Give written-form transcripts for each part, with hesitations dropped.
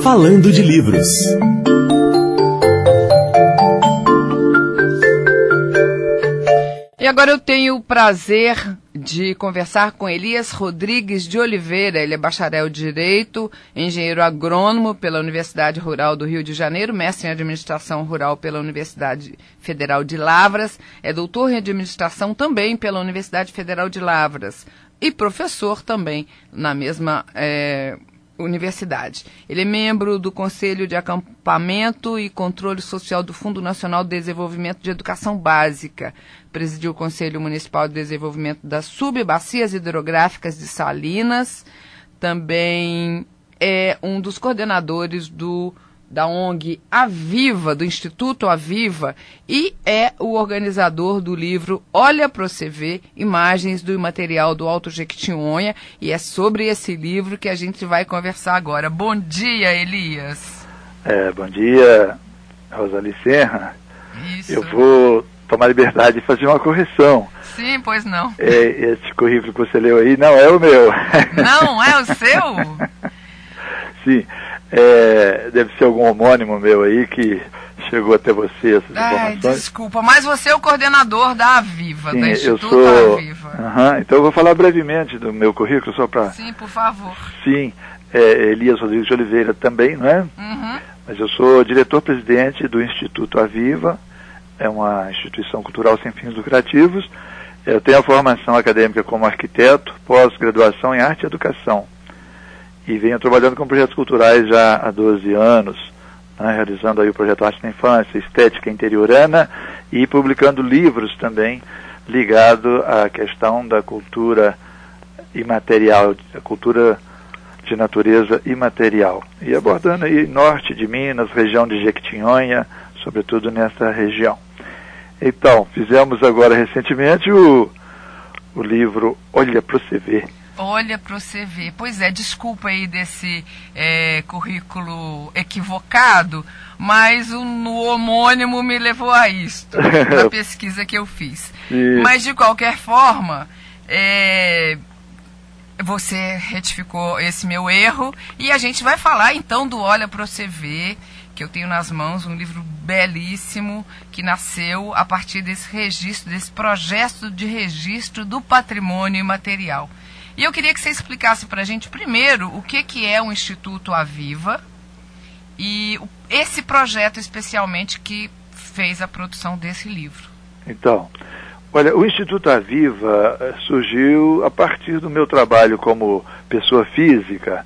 Falando de Livros. E agora eu tenho o prazer de conversar com Elias Rodrigues de Oliveira. Ele é bacharel de Direito, engenheiro agrônomo pela Universidade Rural do Rio de Janeiro, mestre em Administração Rural pela Universidade Federal de Lavras, é doutor em Administração também pela Universidade Federal de Lavras e professor também na mesma universidade. Ele é membro do Conselho de Acampamento e Controle Social do Fundo Nacional de Desenvolvimento de Educação Básica. Presidiu o Conselho Municipal de Desenvolvimento das Subbacias Hidrográficas de Salinas. Também é um dos coordenadores da ONG Aviva, do Instituto Aviva, e é o organizador do livro Olha Pra Você Ver, Imagens do Imaterial do Alto Jequitinhonha, e é sobre esse livro que a gente vai conversar agora. Bom dia, Elias. Bom dia, Rosali Serra. Isso. Eu vou tomar liberdade de fazer uma correção. Sim, pois não. Esse currículo que você leu aí não é o meu. Não é o seu? Sim. Deve ser algum homônimo meu aí que chegou até você essas informações. Desculpa, mas você é o coordenador da Aviva, Sim, do Instituto eu sou... Aviva. Então eu vou falar brevemente do meu currículo, só para... Sim, por favor. Sim, Elias Rodrigues de Oliveira também, não é? Uhum. Mas eu sou diretor-presidente do Instituto Aviva, é uma instituição cultural sem fins lucrativos. Eu tenho a formação acadêmica como arquiteto, pós-graduação em arte e educação. E venho trabalhando com projetos culturais já há 12 anos, né, realizando aí o projeto Arte na Infância, Estética Interiorana, e publicando livros também ligados à questão da cultura imaterial, a cultura de natureza imaterial. E abordando aí norte de Minas, região de Jequitinhonha, sobretudo nessa região. Então, fizemos agora recentemente o livro Olha Pra Você Ver. Olha Pra Você Ver. Pois é, desculpa aí desse currículo equivocado, mas no homônimo me levou a isto, na pesquisa que eu fiz. Mas, de qualquer forma, você retificou esse meu erro e a gente vai falar então do Olha Pra Você Ver, que eu tenho nas mãos, um livro belíssimo que nasceu a partir desse registro, desse projeto de registro do patrimônio imaterial. E eu queria que você explicasse para a gente primeiro o que é o Instituto Aviva e esse projeto especialmente que fez a produção desse livro. Então, olha, o Instituto Aviva surgiu a partir do meu trabalho como pessoa física.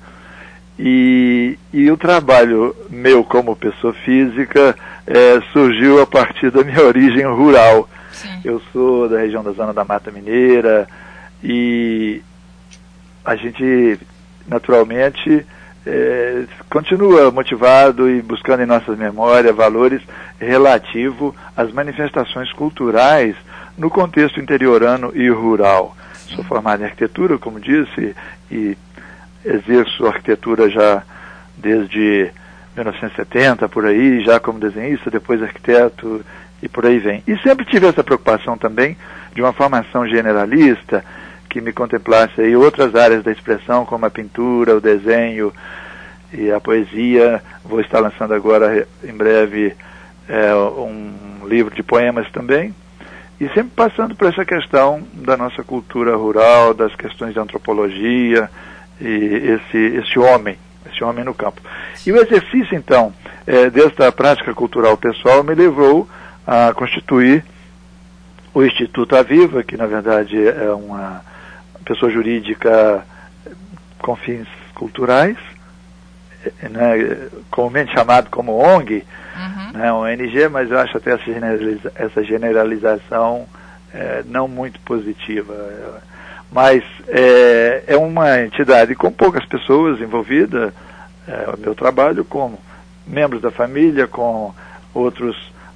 E o trabalho meu como pessoa física surgiu a partir da minha origem rural. Sim. Eu sou da região da Zona da Mata Mineira e a gente, naturalmente, continua motivado e buscando em nossas memórias valores relativos às manifestações culturais no contexto interiorano e rural. Sou formado em arquitetura, como disse, e exerço arquitetura já desde 1970, por aí, já como desenhista, depois arquiteto e por aí vem. E sempre tive essa preocupação também de uma formação generalista que me contemplasse aí outras áreas da expressão, como a pintura, o desenho e a poesia. Vou estar lançando agora, em breve, um livro de poemas também. E sempre passando por essa questão da nossa cultura rural, das questões de antropologia, e esse homem no campo. E o exercício, então, desta prática cultural pessoal me levou a constituir o Instituto Aviva, que na verdade é uma pessoa jurídica com fins culturais, né, comumente chamado como ONG, né, ONG, mas eu acho até essa generalização não muito positiva. Mas é uma entidade com poucas pessoas envolvidas, o meu trabalho com membros da família, com outras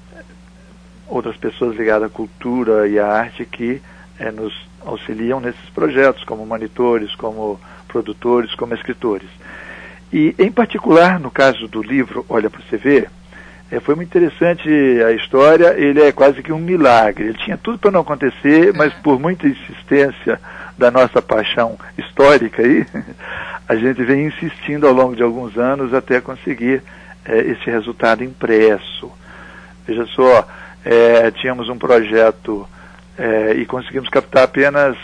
pessoas ligadas à cultura e à arte que nos auxiliam nesses projetos, como monitores, como produtores, como escritores. E, em particular, no caso do livro Olha Pra Você Ver, foi muito interessante a história. Ele é quase que um milagre. Ele tinha tudo para não acontecer, mas por muita insistência da nossa paixão histórica aí, a gente vem insistindo ao longo de alguns anos até conseguir esse resultado impresso. Veja só, tínhamos um projeto e conseguimos captar apenas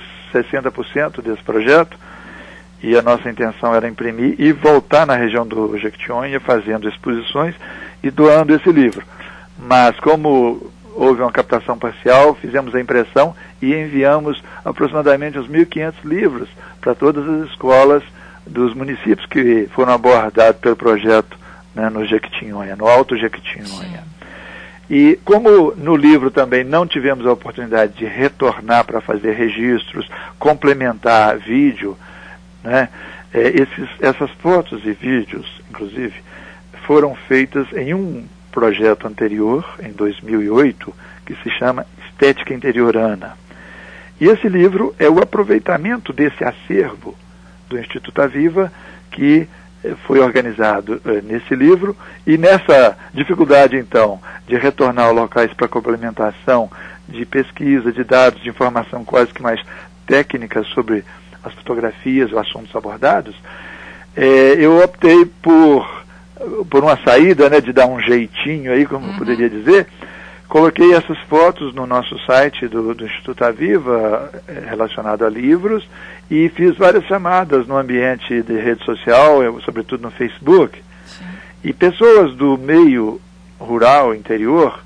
60% desse projeto, e a nossa intenção era imprimir e voltar na região do Jequitinhonha fazendo exposições e doando esse livro. Mas como houve uma captação parcial, fizemos a impressão e enviamos aproximadamente uns 1.500 livros para todas as escolas dos municípios que foram abordados pelo projeto, né, no Jequitinhonha, no Alto Jequitinhonha. E como no livro também não tivemos a oportunidade de retornar para fazer registros, complementar vídeo, né, essas fotos e vídeos, inclusive, foram feitas em um projeto anterior, em 2008, que se chama Estética Interiorana. E esse livro é o aproveitamento desse acervo do Instituto Aviva, que foi organizado nesse livro, e nessa dificuldade, então, de retornar a locais para complementação de pesquisa, de dados, de informação quase que mais técnica sobre as fotografias, os assuntos abordados, eu optei por uma saída, né, de dar um jeitinho aí, como eu poderia dizer. Coloquei essas fotos no nosso site do Instituto Aviva, relacionado a livros, e fiz várias chamadas no ambiente de rede social, sobretudo no Facebook. Sim. E pessoas do meio rural, interior,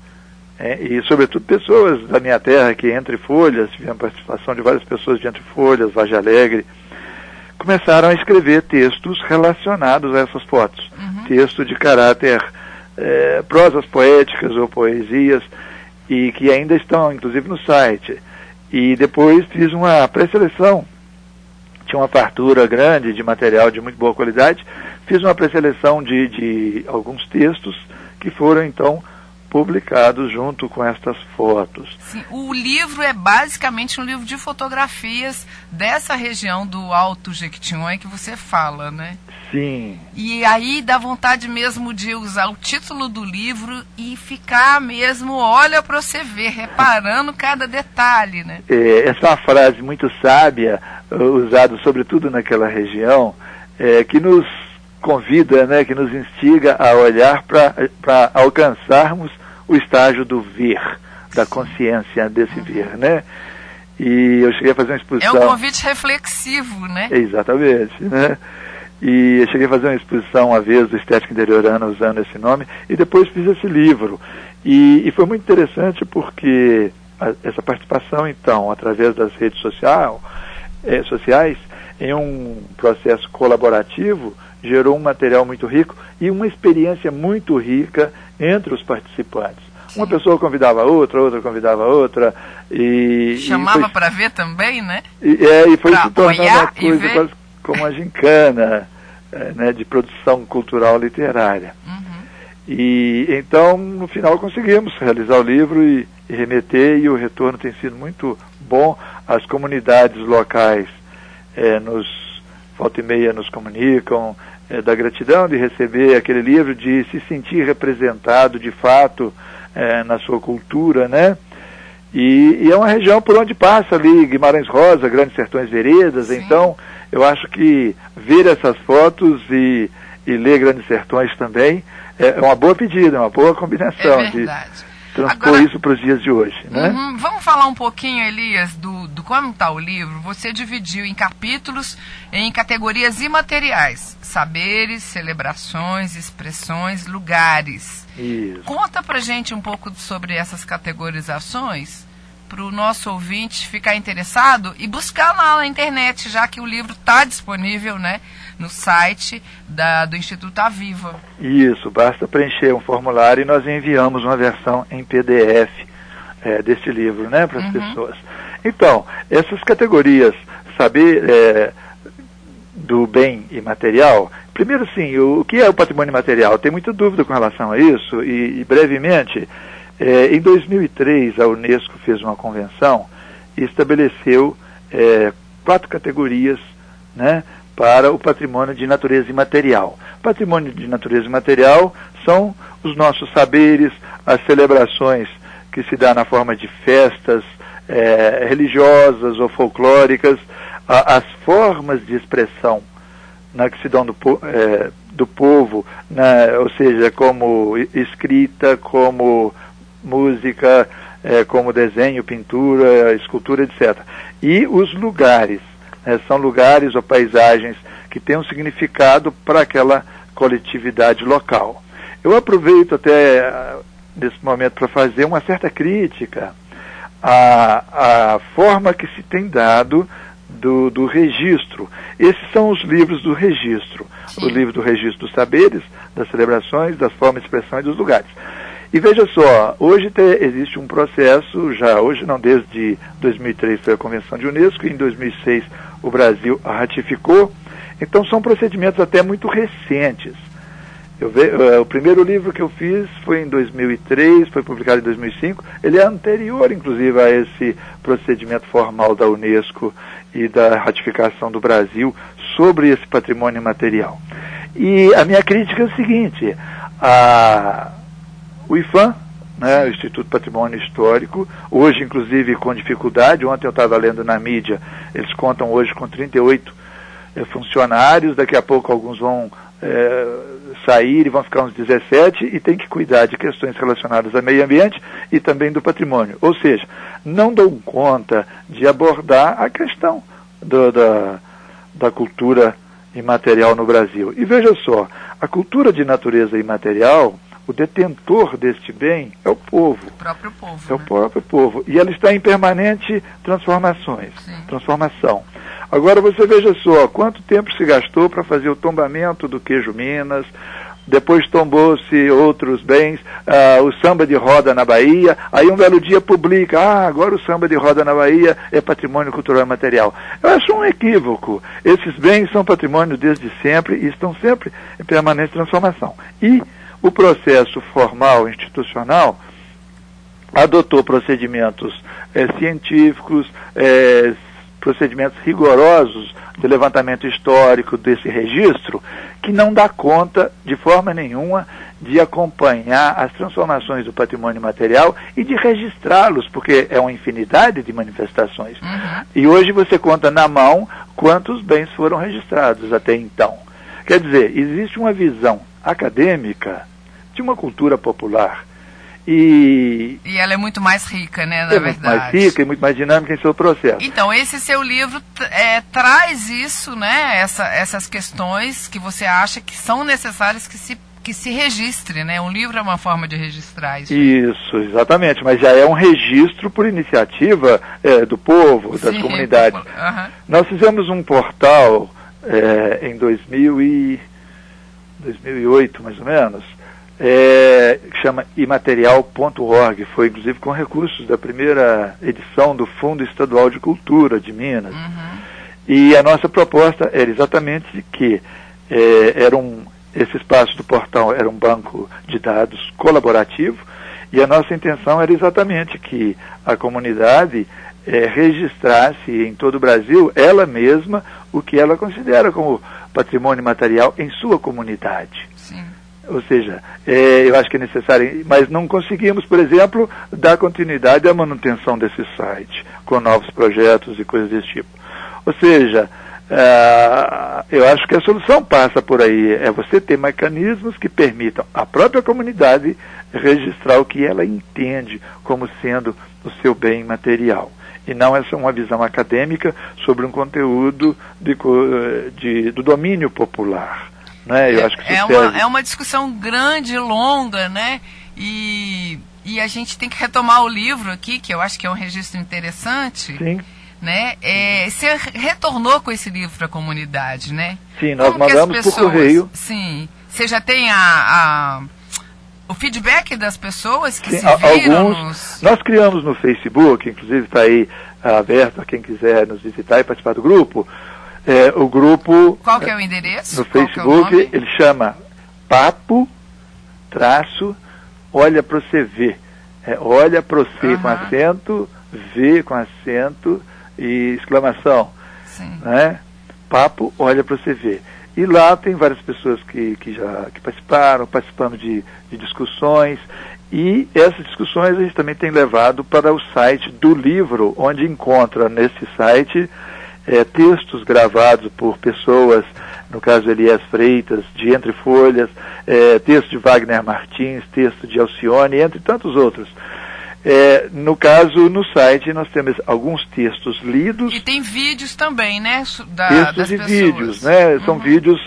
e sobretudo pessoas da minha terra, que Entre Folhas, tivemos participação de várias pessoas de Entre Folhas, Vargem Alegre, começaram a escrever textos relacionados a essas fotos. Texto de caráter, prosas poéticas ou poesias, e que ainda estão, inclusive, no site. E depois fiz uma pré-seleção. Tinha uma fartura grande de material de muito boa qualidade. Fiz uma pré-seleção de alguns textos que foram, então, publicados junto com estas fotos. Sim, o livro é basicamente um livro de fotografias dessa região do Alto Jequitinhonha que você fala, né? Sim. E aí dá vontade mesmo de usar o título do livro e ficar mesmo, olha para você ver, reparando cada detalhe, né? Essa é uma frase muito sábia, usada sobretudo naquela região, que nos convida, né, que nos instiga a olhar para alcançarmos o estágio do ver, da consciência desse ver, né? E eu cheguei a fazer uma exposição... É um convite reflexivo, né? Exatamente, né? E eu cheguei a fazer uma exposição uma vez do Estética Interiorana usando esse nome, e depois fiz esse livro. E foi muito interessante porque essa participação, então, através das redes sociais, em um processo colaborativo, gerou um material muito rico e uma experiência muito rica entre os participantes. Sim. Uma pessoa convidava outra, outra convidava outra. Chamava para ver também, né? E foi se tornando uma coisa quase como uma gincana, né, de produção cultural literária. E então, no final, conseguimos realizar o livro e remeter, e o retorno tem sido muito bom. As comunidades locais volta e meia nos comunicam da gratidão de receber aquele livro, de se sentir representado de fato na sua cultura, né? E é uma região por onde passa ali Guimarães Rosa, Grandes Sertões Veredas. Sim. Então eu acho que ver essas fotos e ler Grandes Sertões também é uma boa pedida, é uma boa combinação. É verdade. De transpor isso para os dias de hoje, né? Vamos falar um pouquinho, Elias, do como está o livro. Você dividiu em capítulos, em categorias imateriais: saberes, celebrações, expressões, lugares. Isso. Conta pra gente um pouco sobre essas categorizações, para o nosso ouvinte ficar interessado e buscar lá na internet, já que o livro está disponível, né, no site do Instituto Aviva. Isso, basta preencher um formulário e nós enviamos uma versão em PDF desse livro, né, para as pessoas. Então, essas categorias, saber do bem imaterial, primeiro sim, o que é o patrimônio imaterial? Tem muita dúvida com relação a isso, e brevemente, em 2003 a Unesco fez uma convenção e estabeleceu 4 categorias, né, para o patrimônio de natureza imaterial. Patrimônio de natureza imaterial são os nossos saberes, as celebrações que se dá na forma de festas, religiosas ou folclóricas, as formas de expressão que se dão do povo, ou seja, como escrita, como música, como desenho, pintura, escultura, etc. E os lugares, são lugares ou paisagens que têm um significado para aquela coletividade local. Eu aproveito até nesse momento para fazer uma certa crítica à forma que se tem dado do registro. Esses são os livros do registro. Sim. O livro do registro dos saberes, das celebrações, das formas de expressão e dos lugares. E veja só, hoje existe um processo, hoje não, desde 2003 foi a Convenção de Unesco, e em 2006 o Brasil a ratificou. Então são procedimentos até muito recentes. O primeiro livro que eu fiz foi em 2003, foi publicado em 2005. Ele é anterior, inclusive, a esse procedimento formal da Unesco e da ratificação do Brasil sobre esse patrimônio imaterial. E a minha crítica é o seguinte: o IPHAN, o Instituto Patrimônio Histórico, hoje, inclusive, com dificuldade, ontem eu estava lendo na mídia, eles contam hoje com 38 funcionários, daqui a pouco alguns vão sair e vão ficar uns 17, e tem que cuidar de questões relacionadas ao meio ambiente e também do patrimônio. Ou seja, não dão conta de abordar a questão da cultura imaterial no Brasil. E veja só, a cultura de natureza imaterial, o detentor deste bem é o povo. O próprio povo. É o próprio povo. E ela está em permanente transformação. Agora você veja só, quanto tempo se gastou para fazer o tombamento do queijo Minas, depois tombou-se outros bens, o samba de roda na Bahia, aí um belo dia publica, agora o samba de roda na Bahia é patrimônio cultural e material. Eu acho um equívoco. Esses bens são patrimônio desde sempre e estão sempre em permanente transformação. E o processo formal, institucional, adotou procedimentos científicos, procedimentos rigorosos de levantamento histórico desse registro, que não dá conta, de forma nenhuma, de acompanhar as transformações do patrimônio material e de registrá-los, porque é uma infinidade de manifestações. Uhum. E hoje você conta na mão quantos bens foram registrados até então. Quer dizer, existe uma visão acadêmica de uma cultura popular. E ela é muito mais rica, né, na verdade. Muito mais rica e muito mais dinâmica em seu processo. Então, esse seu livro traz isso, né, essas questões que você acha que são necessárias que se registre, né? Um livro é uma forma de registrar isso. Isso, exatamente, mas já é um registro por iniciativa do povo, das comunidades. Uhum. Nós fizemos um portal em 2008, mais ou menos, que chama imaterial.org, foi inclusive com recursos da primeira edição do Fundo Estadual de Cultura de Minas. Uhum. E a nossa proposta era exatamente que esse espaço do portal era um banco de dados colaborativo, e a nossa intenção era exatamente que a comunidade registrasse em todo o Brasil, ela mesma, o que ela considera como patrimônio material em sua comunidade. Sim. Ou seja, eu acho que é necessário, mas não conseguimos, por exemplo, dar continuidade à manutenção desse site, com novos projetos e coisas desse tipo. Ou seja, eu acho que a solução passa por aí, é você ter mecanismos que permitam à própria comunidade registrar o que ela entende como sendo o seu bem material. E não essa uma visão acadêmica sobre um conteúdo do domínio popular. Né? Eu acho que é uma discussão grande, longa, né? E a gente tem que retomar o livro aqui, que eu acho que é um registro interessante. Sim. Né? Você retornou com esse livro para a comunidade, né? Sim, nós mandamos por correio. Sim. Você já tem o feedback das pessoas que se viram? Nós criamos no Facebook, inclusive está aí aberto a quem quiser nos visitar e participar do grupo. O grupo... Qual que é o endereço? No Facebook, ele chama Papo, Olha Pro Você Ver. Olha Pro Você com acento, V com acento e exclamação. Sim. Né? Papo, Olha Pro Você Ver. E lá tem várias pessoas que participaram, participando de discussões. E essas discussões a gente também tem levado para o site do livro, onde encontra nesse site textos gravados por pessoas, no caso Elias Freitas, de Entre Folhas, texto de Wagner Martins, texto de Alcione, entre tantos outros. No caso, no site, nós temos alguns textos lidos. E tem vídeos também, né? Textos e vídeos, né? São vídeos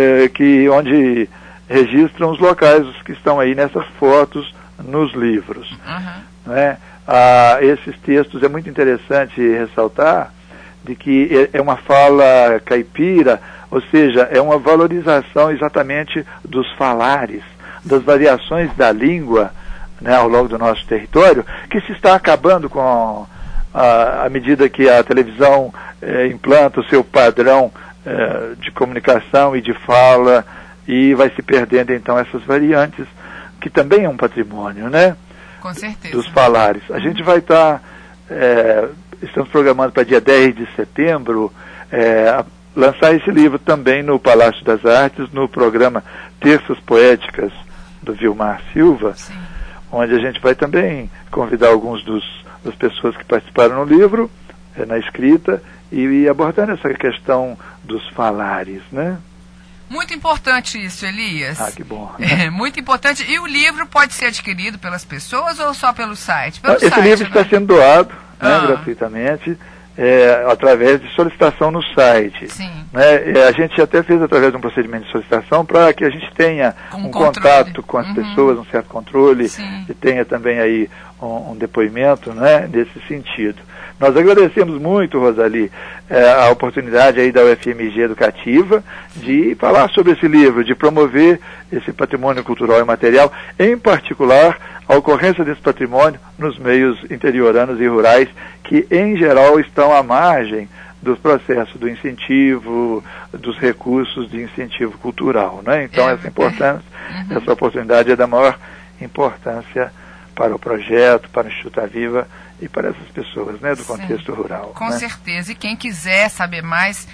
onde registram os locais que estão aí nessas fotos nos livros. Né? Esses textos é muito interessante ressaltar de que é uma fala caipira, ou seja, é uma valorização exatamente dos falares, das variações da língua, né, ao longo do nosso território, que se está acabando com à medida que a televisão implanta o seu padrão de comunicação e de fala, e vai se perdendo então essas variantes, que também é um patrimônio, né? Com certeza. Dos falares. A gente vai estar, estamos programando para dia 10 de setembro, lançar esse livro também no Palácio das Artes, no programa Terças Poéticas do Vilmar Silva. Sim. Onde a gente vai também convidar alguns das pessoas que participaram no livro, na escrita, e abordando essa questão dos falares, né? Muito importante isso, Elias. Que bom. Muito importante. E o livro pode ser adquirido pelas pessoas ou só pelo site? Esse livro está sendo doado, né, gratuitamente, através de solicitação no site. Sim. Né? A gente até fez através de um procedimento de solicitação para que a gente tenha um contato com as pessoas, um certo controle. Sim. E tenha também aí um depoimento, né, nesse sentido. Nós agradecemos muito, Rosali, a oportunidade aí da UFMG Educativa de falar sobre esse livro, de promover esse patrimônio cultural e material, em particular a ocorrência desse patrimônio nos meios interioranos e rurais, que em geral estão à margem do processo do incentivo, dos recursos de incentivo cultural, né? Então essa oportunidade é da maior importância para o projeto, para o Instituto Aviva e para essas pessoas, né, do contexto rural. Com certeza. E quem quiser saber mais,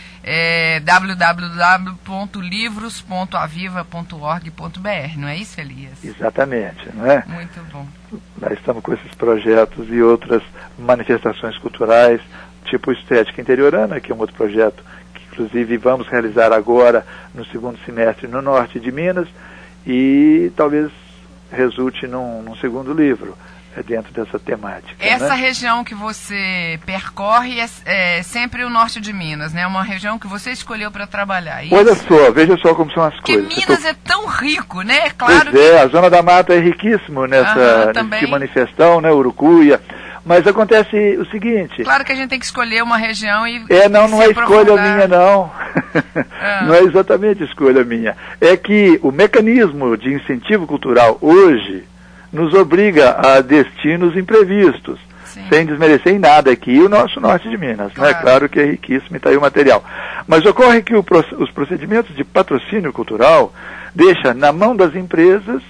www.livros.aviva.org.br, não é isso, Elias? Exatamente, não é? Muito bom. Nós estamos com esses projetos e outras manifestações culturais, tipo Estética Interiorana, que é um outro projeto que, inclusive, vamos realizar agora no segundo semestre no norte de Minas, e talvez resulte num segundo livro dentro dessa temática. Essa região que você percorre é sempre o norte de Minas, né? Uma região que você escolheu para trabalhar. Isso? Olha só, veja só como são as coisas. Porque Minas é tão rico, né? Claro a Zona da Mata é riquíssimo nesse manifestão, né? Urucuia. Mas acontece o seguinte... Claro que a gente tem que escolher uma região e... não é escolha minha, não. Não é exatamente escolha minha. É que o mecanismo de incentivo cultural hoje nos obriga a destinos imprevistos. Sim. Sem desmerecer em nada aqui o nosso norte de Minas. Claro, né? Claro que é riquíssimo e está aí o material. Mas ocorre que os procedimentos de patrocínio cultural deixam na mão das empresas...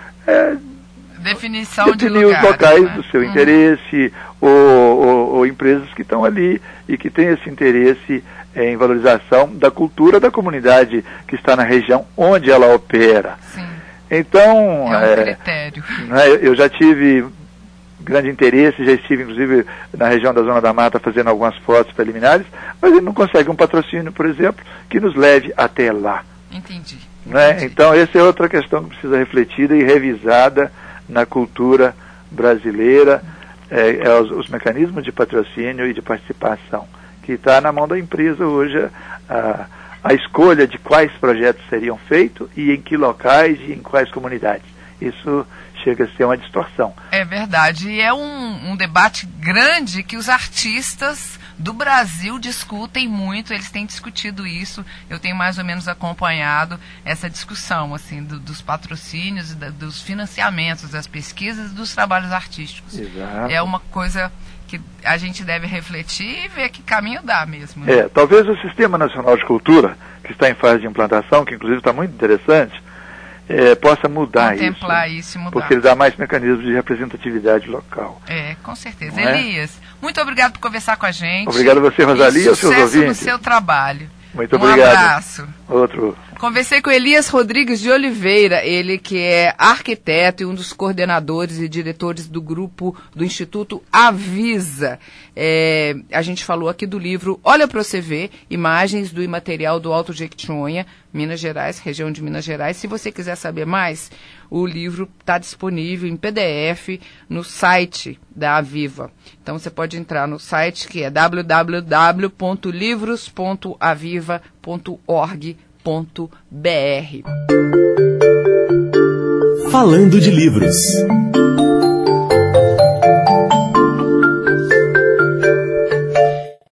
definir os locais, né, do seu interesse, ou empresas que estão ali e que têm esse interesse em valorização da cultura da comunidade que está na região onde ela opera. Sim. Então, critério. Né, eu já tive grande interesse, já estive inclusive na região da Zona da Mata fazendo algumas fotos preliminares, mas ele não consegue um patrocínio, por exemplo, que nos leve até lá. Entendi. Né? Então, essa é outra questão que precisa ser refletida e revisada na cultura brasileira, os mecanismos de patrocínio e de participação, que está na mão da empresa hoje a escolha de quais projetos seriam feitos e em que locais e em quais comunidades. Isso chega a ser uma distorção. É verdade, e é um debate grande que os artistas do Brasil discutem muito, eles têm discutido isso, eu tenho mais ou menos acompanhado essa discussão, assim, dos patrocínios, dos financiamentos, das pesquisas e dos trabalhos artísticos. Exato. É uma coisa que a gente deve refletir e ver que caminho dá mesmo. Né? Talvez o Sistema Nacional de Cultura, que está em fase de implantação, que inclusive está muito interessante, possa mudar isso, porque ele dá mais mecanismos de representatividade local. Com certeza. Elias, muito obrigado por conversar com a gente. Obrigado a você, Rosali, e aos seus ouvintes. Sucesso no seu trabalho. Muito obrigado. Um abraço. Outro. Conversei com Elias Rodrigues de Oliveira, ele que é arquiteto e um dos coordenadores e diretores do grupo do Instituto Avisa. A gente falou aqui do livro Olha Pra Você Ver, Imagens do Imaterial do Alto Jequitinhonha, Minas Gerais, região de Minas Gerais. Se você quiser saber mais, o livro está disponível em PDF no site da Aviva. Então você pode entrar no site que é www.livros.aviva.org.br. Falando de livros.